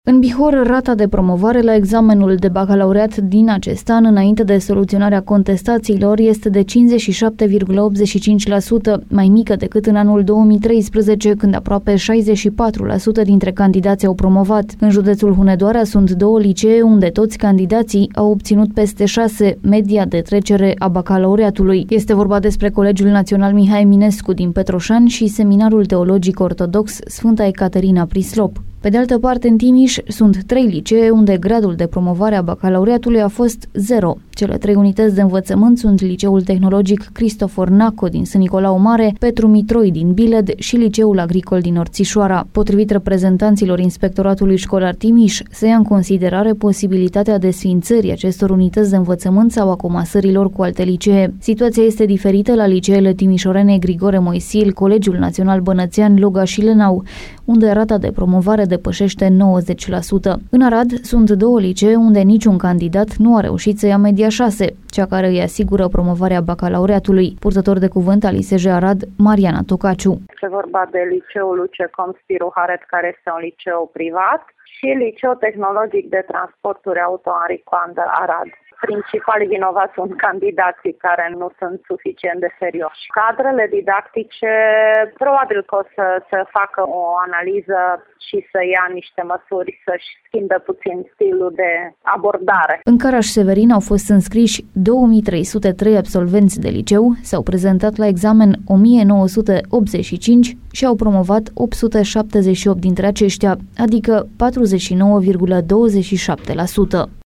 În Bihor, rata de promovare la examenul de bacalaureat din acest an, înainte de soluționarea contestațiilor, este de 57,85%, mai mică decât în anul 2013, când aproape 64% dintre candidați au promovat. În județul Hunedoara sunt 2 licee unde toți candidații au obținut peste 6 media de trecere a bacalaureatului. Este vorba despre Colegiul Național Mihai Eminescu din Petroșani și Seminarul Teologic Ortodox Sfânta Ecaterina Prislop. Pe de altă parte, în Timiș sunt 3 licee unde gradul de promovare a bacalaureatului a fost 0. Cele 3 unități de învățământ sunt Liceul Tehnologic Cristofor Naco din Sân Nicolau Mare, Petru Mitroi din Biled și Liceul Agricol din Orțișoara. Potrivit reprezentanților Inspectoratului Școlar Timiș, se ia în considerare posibilitatea desființării acestor unități de învățământ sau a comasărilor cu alte licee. Situația este diferită la liceele timișorene Grigore Moisil, Colegiul Național Bănățean, Loga și Lenau, unde rata de promovare depășește 90%. În Arad sunt 2 licee unde niciun candidat nu a reușit să ia media 6, cea care îi asigură promovarea bacalaureatului. Purtător de cuvânt al ISJ Arad, Mariana Tocaciu. Este vorba de liceul Lucecom Spiru Haret, care este un liceu privat, și Liceul Tehnologic de Transporturi Auto Henri Coandă Arad. Principalii vinovați sunt candidații care nu sunt suficient de serioși. Cadrele didactice probabil că o să facă o analiză și să ia niște măsuri, să-și schimbe puțin stilul de abordare. În Caraș-Severin au fost înscriși 2303 absolvenți de liceu, s-au prezentat la examen 1985 și au promovat 878 dintre aceștia, adică 49,27%.